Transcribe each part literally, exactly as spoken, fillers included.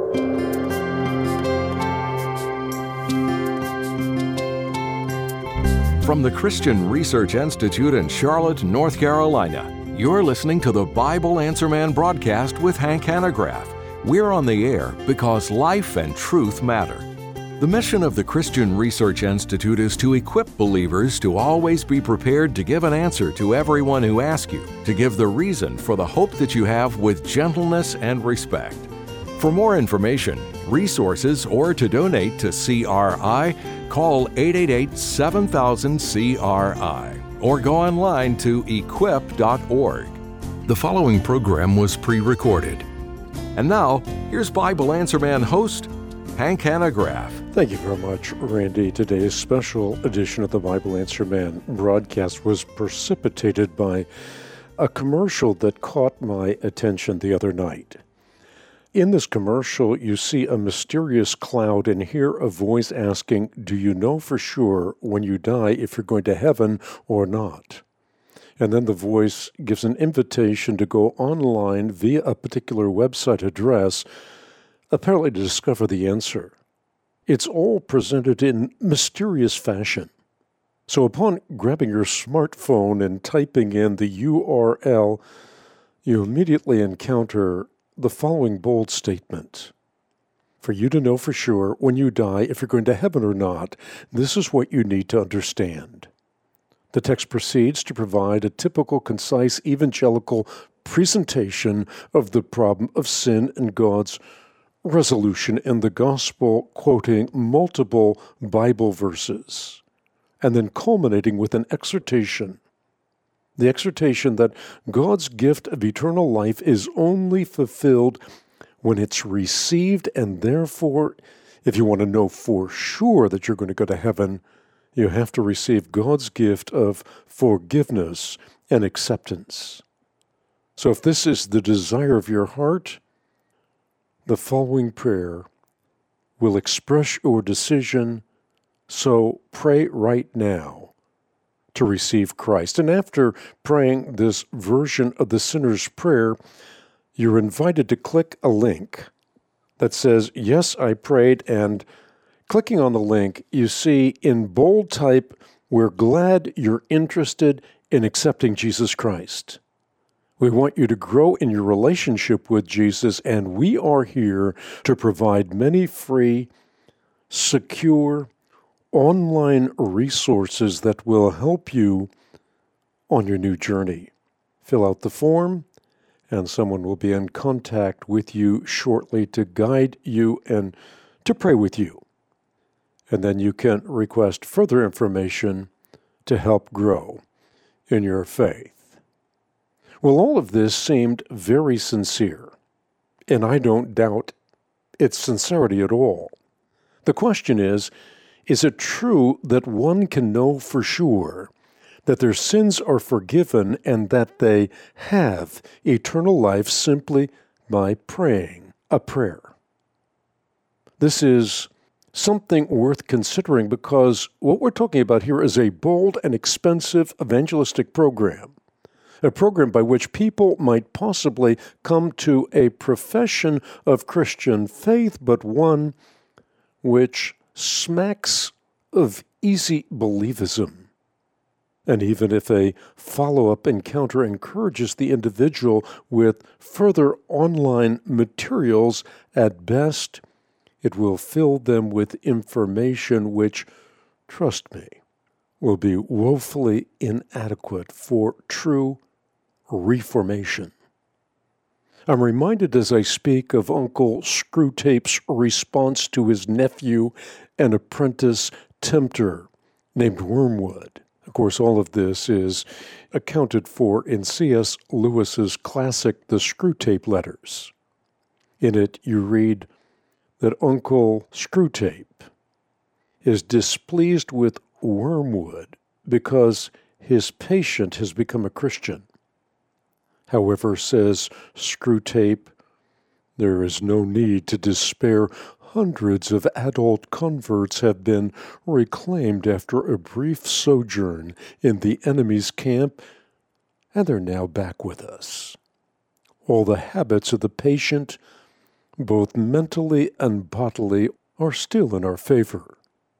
From the Christian Research Institute in Charlotte, North Carolina, you're listening to the Bible Answer Man broadcast with Hank Hanegraaff. We're on the air because life and truth matter. The mission of the Christian Research Institute is to equip believers to always be prepared to give an answer to everyone who asks you, to give the reason for the hope that you have with gentleness and respect. For more information, resources, or to donate to C R I, call eight eight eight, seven thousand, C R I or go online to equip dot org. The following program was pre-recorded. And now, here's Bible Answer Man host, Hank Hanegraaff. Thank you very much, Randy. Today's special edition of the Bible Answer Man broadcast was precipitated by a commercial that caught my attention the other night. In this commercial, you see a mysterious cloud and hear a voice asking, "Do you know for sure when you die if you're going to heaven or not?" And then the voice gives an invitation to go online via a particular website address, apparently to discover the answer. It's all presented in mysterious fashion. So upon grabbing your smartphone and typing in the U R L, you immediately encounter the following bold statement. For you to know for sure when you die if you're going to heaven or not, this is what you need to understand. The text proceeds to provide a typical, concise, evangelical presentation of the problem of sin and God's resolution in the gospel, quoting multiple Bible verses, and then culminating with an exhortation. The exhortation that God's gift of eternal life is only fulfilled when it's received, and therefore, if you want to know for sure that you're going to go to heaven, you have to receive God's gift of forgiveness and acceptance. So if this is the desire of your heart, the following prayer will express your decision, so pray right now to receive Christ. And after praying this version of the sinner's prayer, you're invited to click a link that says, "Yes, I prayed," and clicking on the link, you see in bold type, "We're glad you're interested in accepting Jesus Christ. We want you to grow in your relationship with Jesus, and we are here to provide many free, secure, online resources that will help you on your new journey. Fill out the form, and someone will be in contact with you shortly to guide you and to pray with you. And then you can request further information to help grow in your faith." Well, all of this seemed very sincere, and I don't doubt its sincerity at all. The question is, is it true that one can know for sure that their sins are forgiven and that they have eternal life simply by praying a prayer? This is something worth considering because what we're talking about here is a bold and expensive evangelistic program, a program by which people might possibly come to a profession of Christian faith, but one which smacks of easy believism. And even if a follow-up encounter encourages the individual with further online materials, at best, it will fill them with information which, trust me, will be woefully inadequate for true reformation. I'm reminded as I speak of Uncle Screwtape's response to his nephew and apprentice tempter named Wormwood. Of course, all of this is accounted for in C S Lewis's classic, The Screwtape Letters. In it, you read that Uncle Screwtape is displeased with Wormwood because his patient has become a Christian. However, says Screwtape, there is no need to despair. Hundreds of adult converts have been reclaimed after a brief sojourn in the enemy's camp, and they're now back with us. All the habits of the patient both mentally and bodily, are still in our favor.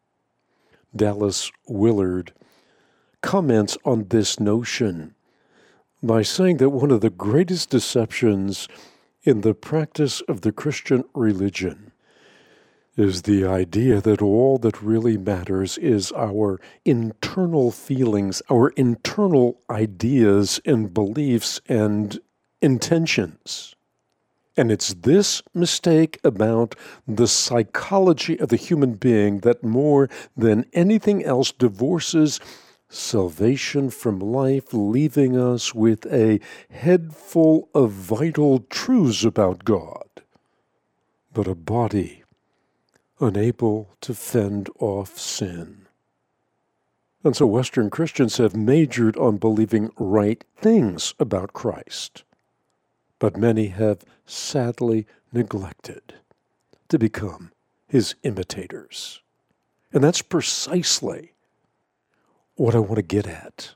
Dallas Willard comments on this notion by saying that one of the greatest deceptions in the practice of the Christian religion is the idea that all that really matters is our internal feelings, our internal ideas and beliefs and intentions. And it's this mistake about the psychology of the human being that more than anything else divorces salvation from life, leaving us with a head full of vital truths about God, but a body unable to fend off sin. And so Western Christians have majored on believing right things about Christ, but many have sadly neglected to become his imitators. And that's precisely what I want to get at.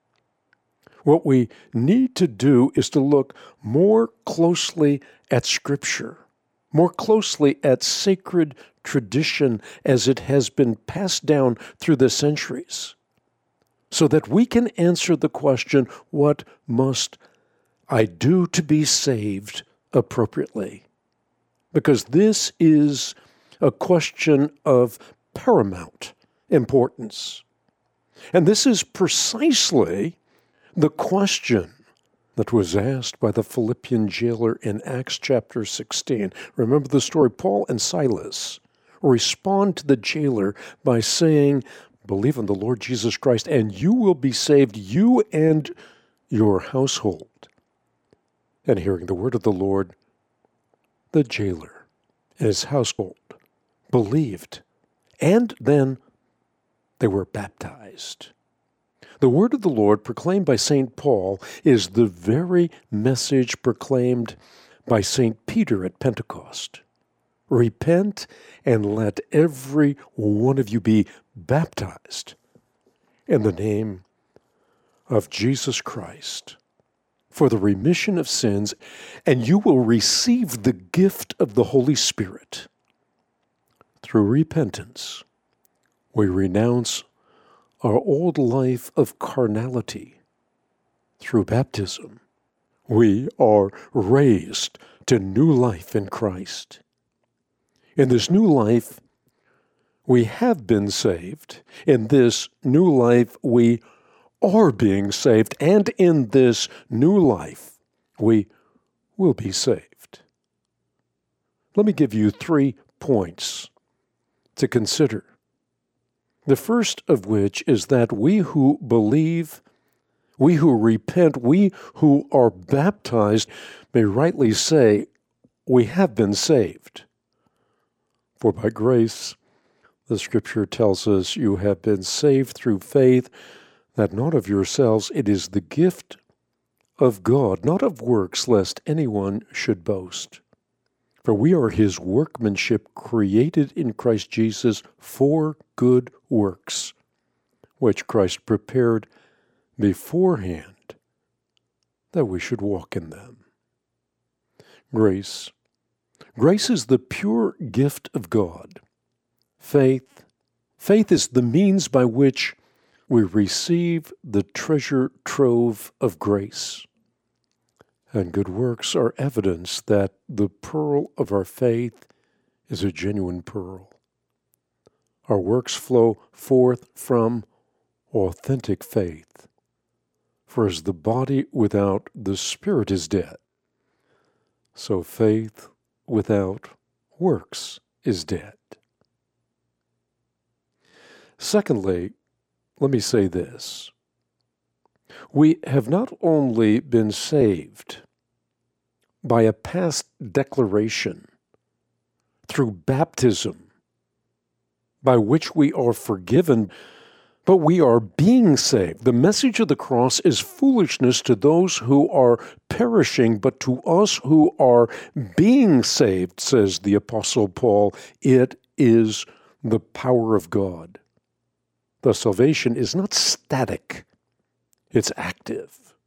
What we need to do is to look more closely at Scripture, more closely at sacred tradition as it has been passed down through the centuries, so that we can answer the question, what must I do to be saved appropriately? Because this is a question of paramount importance. And this is precisely the question that was asked by the Philippian jailer in Acts chapter sixteen. Remember the story? Paul and Silas respond to the jailer by saying, believe in the Lord Jesus Christ, and you will be saved, you and your household. And hearing the word of the Lord, the jailer and his household believed, and then they were baptized. The word of the Lord proclaimed by Saint Paul is the very message proclaimed by Saint Peter at Pentecost. Repent and let every one of you be baptized in the name of Jesus Christ for the remission of sins, and you will receive the gift of the Holy Spirit. Through repentance, we renounce our old life of carnality. Through baptism, we are raised to new life in Christ. In this new life, we have been saved. In this new life, we are being saved. And in this new life, we will be saved. Let me give you three points to consider. The first of which is that we who believe, we who repent, we who are baptized may rightly say, we have been saved. For by grace, the Scripture tells us, you have been saved through faith, that not of yourselves, it is the gift of God, not of works, lest anyone should boast. For we are his workmanship, created in Christ Jesus for good works, which Christ prepared beforehand that we should walk in them. Grace. Grace is the pure gift of God. Faith. Faith is the means by which we receive the treasure trove of grace. And good works are evidence that the pearl of our faith is a genuine pearl. Our works flow forth from authentic faith. For as the body without the Spirit is dead, so faith without works is dead. Secondly, let me say this. We have not only been saved by a past declaration through baptism, by which we are forgiven, but we are being saved. The message of the cross is foolishness to those who are perishing, but to us who are being saved, says the Apostle Paul, it is the power of God. The salvation is not static, it's active.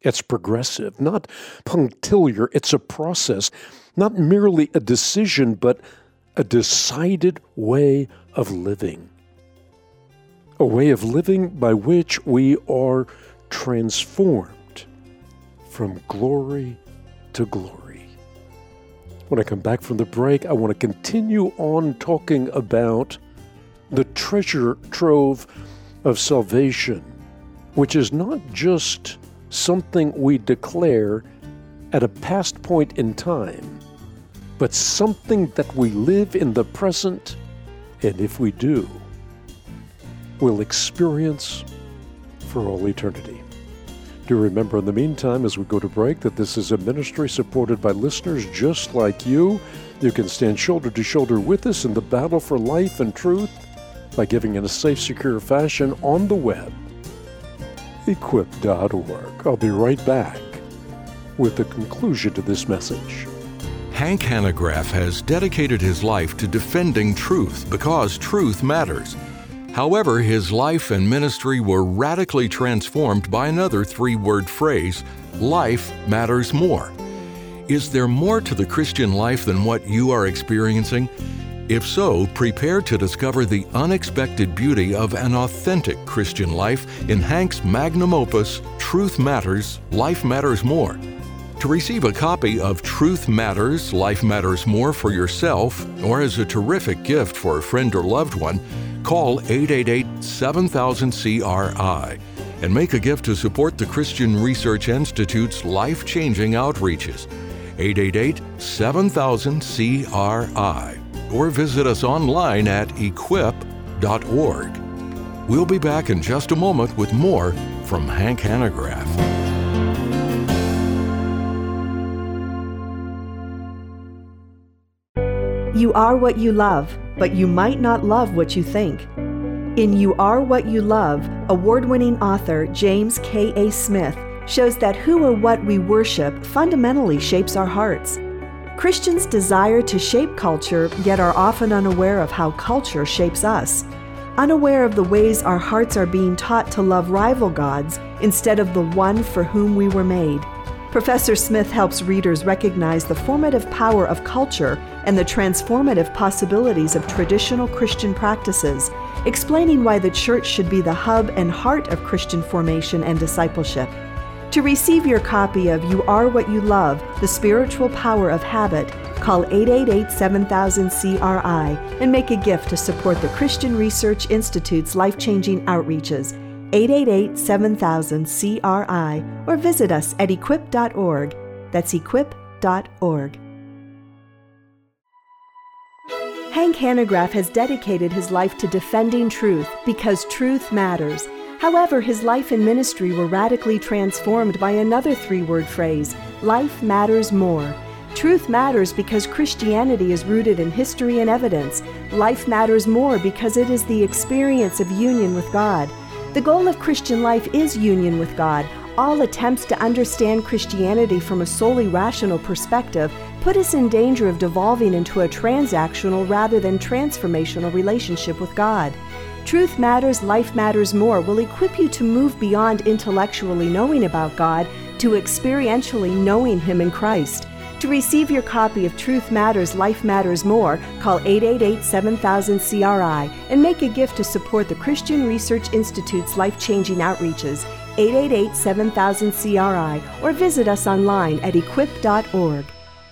It's progressive, not punctiliar. It's a process, not merely a decision, but a decided way of living. A way of living by which we are transformed from glory to glory. When I come back from the break, I want to continue on talking about the treasure trove of salvation, which is not just something we declare at a past point in time, but something that we live in the present, and if we do, will experience for all eternity. Do remember in the meantime, as we go to break, that this is a ministry supported by listeners just like you. You can stand shoulder to shoulder with us in the battle for life and truth by giving in a safe, secure fashion on the web, equip dot org. I'll be right back with the conclusion to this message. Hank Hanegraaff has dedicated his life to defending truth because truth matters. However, his life and ministry were radically transformed by another three-word phrase, life matters more. Is there more to the Christian life than what you are experiencing? If so, prepare to discover the unexpected beauty of an authentic Christian life in Hank's magnum opus, Truth Matters, Life Matters More. To receive a copy of Truth Matters, Life Matters More for yourself, or as a terrific gift for a friend or loved one, call eight eight eight, seven thousand, C R I and make a gift to support the Christian Research Institute's life-changing outreaches. eight eight eight, seven thousand, C R I or visit us online at equip dot org. We'll be back in just a moment with more from Hank Hanegraaff. You are what you love, but you might not love what you think. In You Are What You Love, award-winning author James K A. Smith shows that who or what we worship fundamentally shapes our hearts. Christians desire to shape culture, yet are often unaware of how culture shapes us, unaware of the ways our hearts are being taught to love rival gods instead of the one for whom we were made. Professor Smith helps readers recognize the formative power of culture and the transformative possibilities of traditional Christian practices, explaining why the church should be the hub and heart of Christian formation and discipleship. To receive your copy of You Are What You Love, The Spiritual Power of Habit, call eight eight eight, seven thousand, C R I and make a gift to support the Christian Research Institute's life-changing outreaches, eight eight eight, seven thousand, C R I, or visit us at equip dot org. That's equip dot org. Hank Hanegraaff has dedicated his life to defending truth because truth matters. However, his life and ministry were radically transformed by another three-word phrase, life matters more. Truth matters because Christianity is rooted in history and evidence. Life matters more because it is the experience of union with God. The goal of Christian life is union with God. All attempts to understand Christianity from a solely rational perspective put us in danger of devolving into a transactional rather than transformational relationship with God. Truth Matters, Life Matters More will equip you to move beyond intellectually knowing about God to experientially knowing Him in Christ. To receive your copy of Truth Matters, Life Matters More, call eight eight eight, seven thousand, C R I and make a gift to support the Christian Research Institute's life-changing outreaches, eight eight eight, seven thousand, C R I, or visit us online at equip dot org.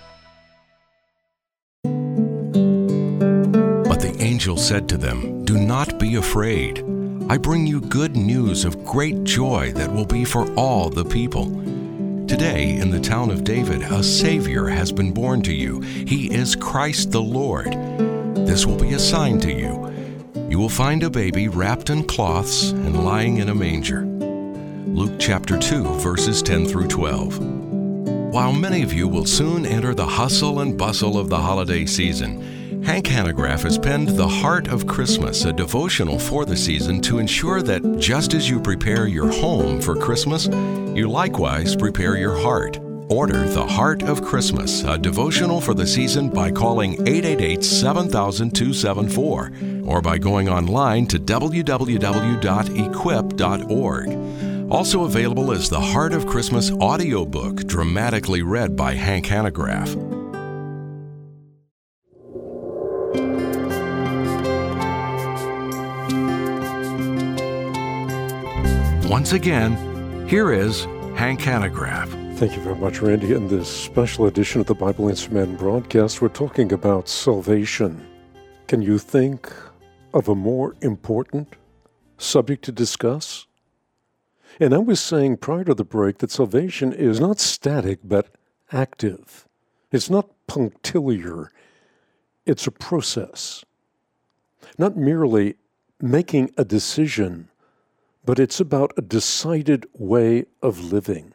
But the angel said to them, "Do not be afraid. I bring you good news of great joy that will be for all the people. Today, in the town of David, a Savior has been born to you. He is Christ the Lord. This will be a sign to you. You will find a baby wrapped in cloths and lying in a manger." Luke chapter two, verses ten through twelve. While many of you will soon enter the hustle and bustle of the holiday season, Hank Hanegraaff has penned The Heart of Christmas, a devotional for the season to ensure that just as you prepare your home for Christmas, you likewise prepare your heart. Order The Heart of Christmas, a devotional for the season by calling eight eight eight, seven thousand, two seven four or by going online to w w w dot equip dot org. Also available is the Heart of Christmas audiobook, dramatically read by Hank Hanegraaff. Once again, here is Hank Hanegraaff. Thank you very much, Randy. In this special edition of the Bible Answer Man broadcast, we're talking about salvation. Can you think of a more important subject to discuss? And I was saying prior to the break that salvation is not static, but active. It's not punctiliar. It's a process. Not merely making a decision, but it's about a decided way of living.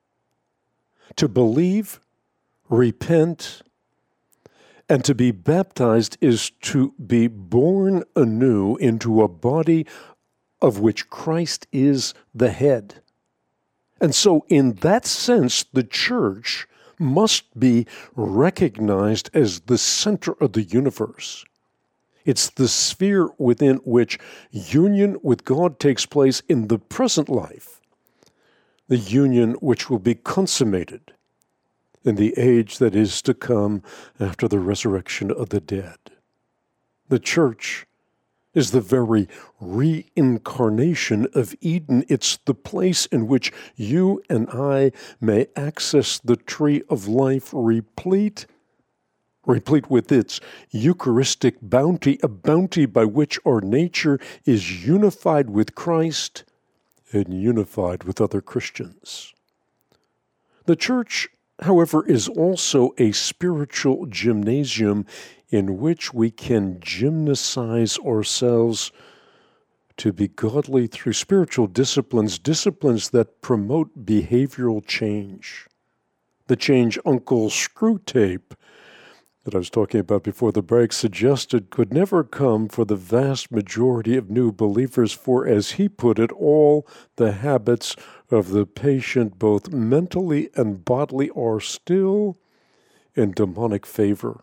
To believe, repent, and to be baptized is to be born anew into a body of which Christ is the head. And so in that sense, the church must be recognized as the center of the universe. It's the sphere within which union with God takes place in the present life, the union which will be consummated in the age that is to come after the resurrection of the dead. The church is the very reincarnation of Eden. It's the place in which you and I may access the tree of life replete replete with its Eucharistic bounty, a bounty by which our nature is unified with Christ and unified with other Christians. The church, however, is also a spiritual gymnasium in which we can gymnasize ourselves to be godly through spiritual disciplines, disciplines that promote behavioral change. The change Uncle Screwtape that I was talking about before the break suggested could never come for the vast majority of new believers, for, as he put it, all the habits of the patient, both mentally and bodily, are still in demonic favor.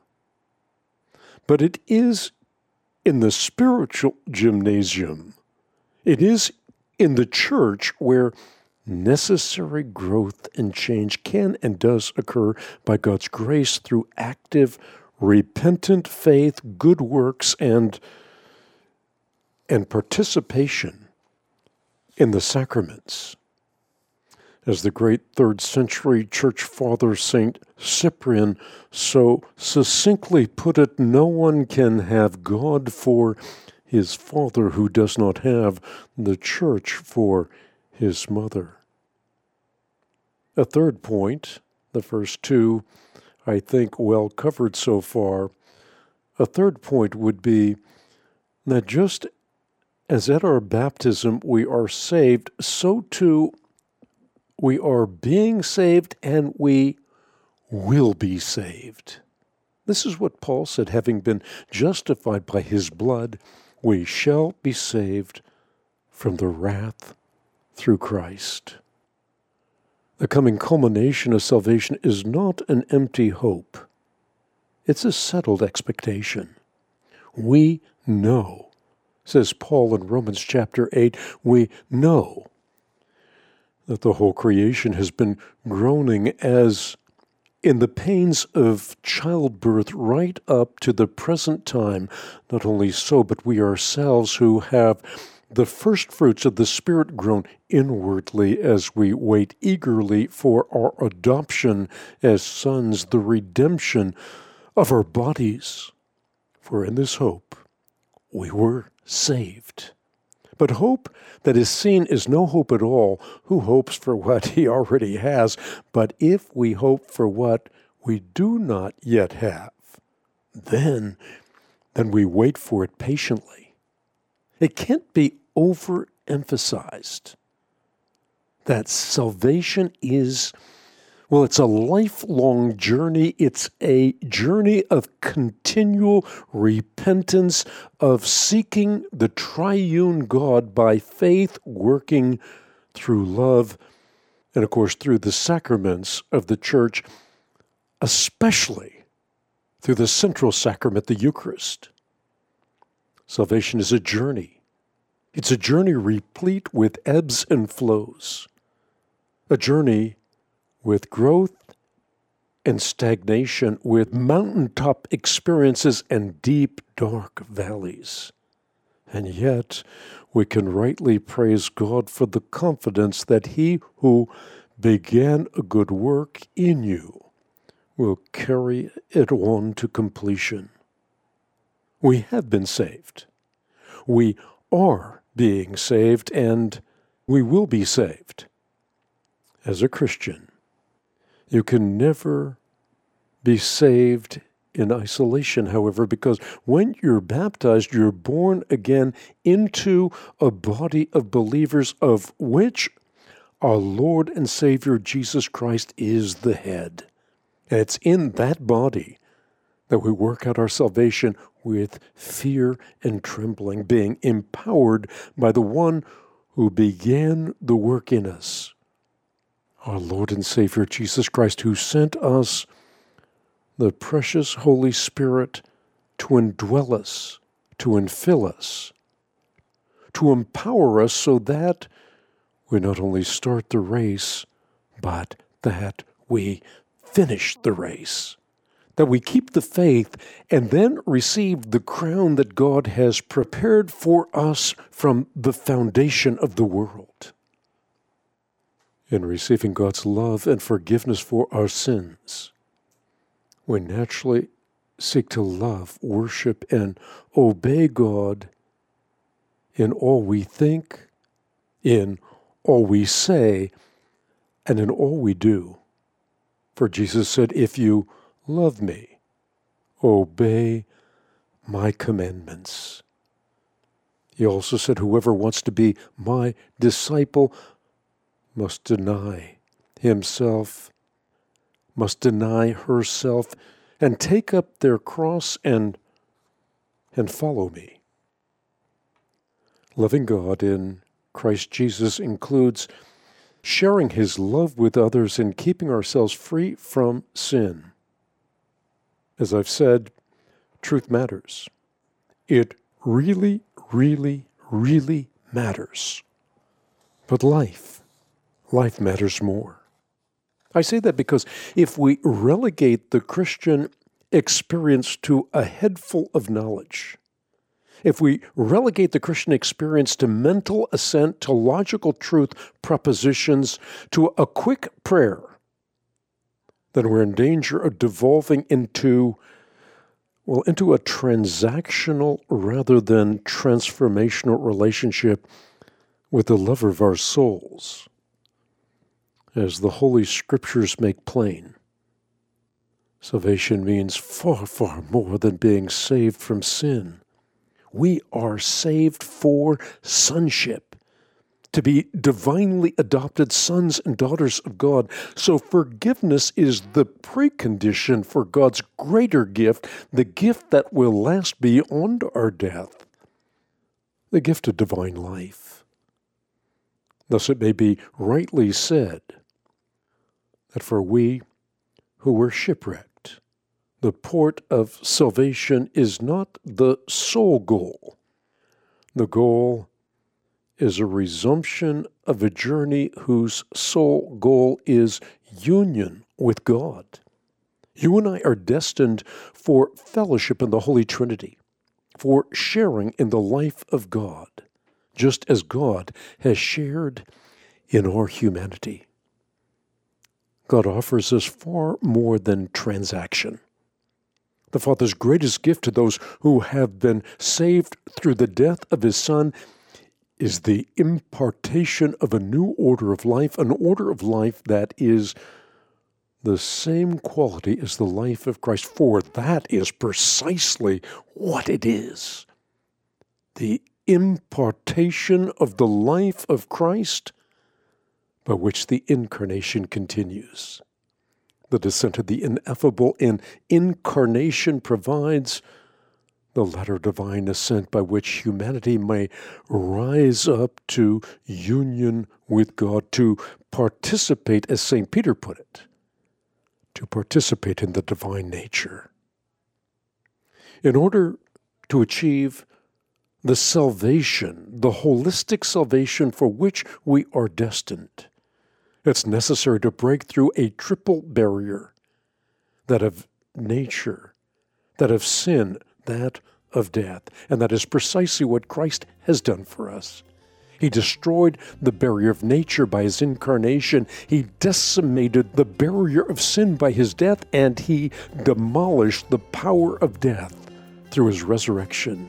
But it is in the spiritual gymnasium, it is in the church where necessary growth and change can and does occur by God's grace through active, repentant faith, good works, and, and participation in the sacraments. As the great third century church father Saint Cyprian so succinctly put it, no one can have God for his father who does not have the church for his mother. A third point, the first two, I think, well covered so far. A third point would be that just as at our baptism we are saved, so too we are being saved and we will be saved. This is what Paul said, having been justified by his blood, we shall be saved from the wrath through Christ. The coming culmination of salvation is not an empty hope. It's a settled expectation. We know, says Paul in Romans chapter eight, we know that the whole creation has been groaning as in the pains of childbirth right up to the present time. Not only so, but we ourselves who have the first fruits of the Spirit grown inwardly as we wait eagerly for our adoption as sons, the redemption of our bodies. For in this hope we were saved. But hope that is seen is no hope at all. Who hopes for what he already has? But if we hope for what we do not yet have, then, then we wait for it patiently. It can't be overemphasized that salvation is, well, it's a lifelong journey. It's a journey of continual repentance, of seeking the triune God by faith, working through love, and of course through the sacraments of the church, especially through the central sacrament, the Eucharist. Salvation is a journey. It's a journey replete with ebbs and flows, a journey with growth and stagnation, with mountaintop experiences and deep, dark valleys. And yet, we can rightly praise God for the confidence that He who began a good work in you will carry it on to completion. We have been saved. We are being saved, and we will be saved. As a Christian, you can never be saved in isolation, however, because when you're baptized, you're born again into a body of believers of which our Lord and Savior Jesus Christ is the head. And it's in that body that we work out our salvation with fear and trembling, being empowered by the one who began the work in us, our Lord and Savior Jesus Christ, who sent us the precious Holy Spirit to indwell us, to infill us, to empower us so that we not only start the race, but that we finish the race, that we keep the faith and then receive the crown that God has prepared for us from the foundation of the world. In receiving God's love and forgiveness for our sins, we naturally seek to love, worship, and obey God in all we think, in all we say, and in all we do. For Jesus said, if you love me, obey my commandments. He also said, whoever wants to be my disciple must deny himself, must deny herself, and take up their cross and, and follow me. Loving God in Christ Jesus includes sharing His love with others and keeping ourselves free from sin. As I've said, truth matters. It really, really, really matters. But life, life matters more. I say that because if we relegate the Christian experience to a head full of knowledge, if we relegate the Christian experience to mental assent, to logical truth propositions, to a quick prayer, then we're in danger of devolving into, well, into a transactional rather than transformational relationship with the lover of our souls. As the Holy Scriptures make plain, salvation means far, far more than being saved from sin. We are saved for sonship, to be divinely adopted sons and daughters of God. So forgiveness is the precondition for God's greater gift, the gift that will last beyond our death, the gift of divine life. Thus it may be rightly said that for we who were shipwrecked, the port of salvation is not the sole goal. The goal is a resumption of a journey whose sole goal is union with God. You and I are destined for fellowship in the Holy Trinity, for sharing in the life of God, just as God has shared in our humanity. God offers us far more than transaction. The Father's greatest gift to those who have been saved through the death of His Son is the impartation of a new order of life, an order of life that is the same quality as the life of Christ, for that is precisely what it is. The impartation of the life of Christ by which the incarnation continues. The descent of the ineffable in incarnation provides the latter divine ascent by which humanity may rise up to union with God, to participate, as Saint Peter put it, to participate in the divine nature. In order to achieve the salvation, the holistic salvation for which we are destined. It's necessary to break through a triple barrier, that of nature, that of sin, that of death. And that is precisely what Christ has done for us. He destroyed the barrier of nature by his incarnation. He decimated the barrier of sin by his death, and he demolished the power of death through his resurrection.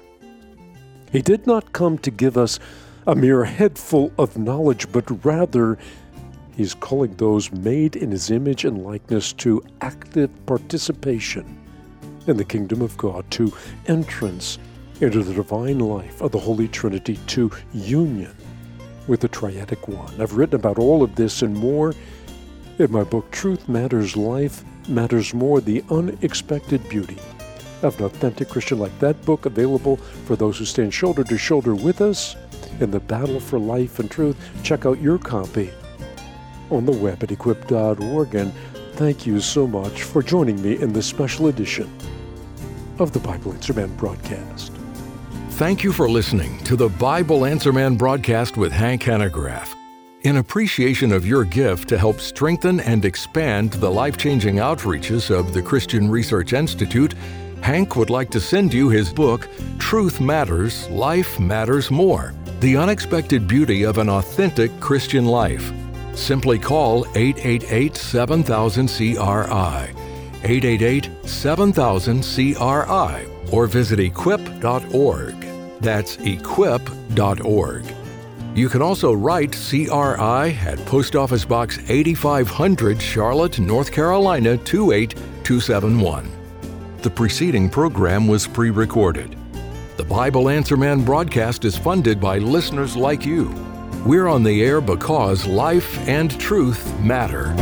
He did not come to give us a mere headful of knowledge, but rather he's calling those made in his image and likeness to active participation in the kingdom of God, to entrance into the divine life of the Holy Trinity, to union with the Triadic One. I've written about all of this and more in my book, Truth Matters, Life Matters More, The Unexpected Beauty of an Authentic Christian Life. That book available for those who stand shoulder to shoulder with us in the battle for life and truth. Check out your copy on the web at equip dot org, and thank you so much for joining me in this special edition of the Bible Answer Man broadcast. Thank you for listening to the Bible Answer Man broadcast with Hank Hanegraaff. In appreciation of your gift to help strengthen and expand the life-changing outreaches of the Christian Research Institute, Hank would like to send you his book, Truth Matters, Life Matters More, The Unexpected Beauty of an Authentic Christian Life. Simply call eight eight eight, seven thousand, C R I, eight eight eight, seven thousand, C R I, or visit equip dot org. That's equip dot org. You can also write C R I at Post Office Box eighty-five hundred, Charlotte, North Carolina, two eight two seven one. The preceding program was pre-recorded. The Bible Answer Man broadcast is funded by listeners like you. We're on the air because life and truth matter.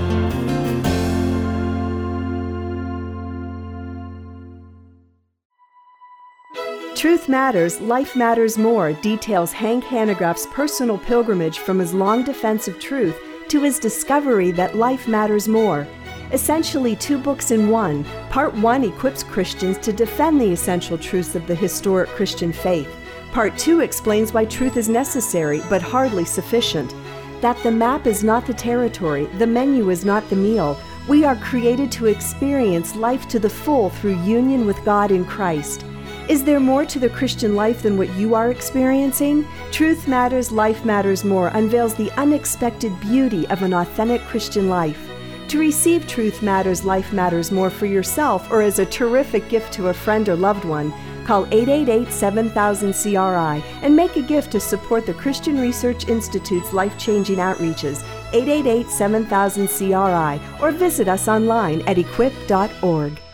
Truth Matters, Life Matters More details Hank Hanegraaff's personal pilgrimage from his long defense of truth to his discovery that life matters more. Essentially two books in one. Part one equips Christians to defend the essential truths of the historic Christian faith. Part two explains why truth is necessary, but hardly sufficient. That the map is not the territory, the menu is not the meal. We are created to experience life to the full through union with God in Christ. Is there more to the Christian life than what you are experiencing? Truth Matters, Life Matters More unveils the unexpected beauty of an authentic Christian life. To receive Truth Matters, Life Matters More for yourself or as a terrific gift to a friend or loved one, call eight eight eight, seven thousand, C R I and make a gift to support the Christian Research Institute's life-changing outreaches, eight eight eight, seven thousand, C R I, or visit us online at equip dot org.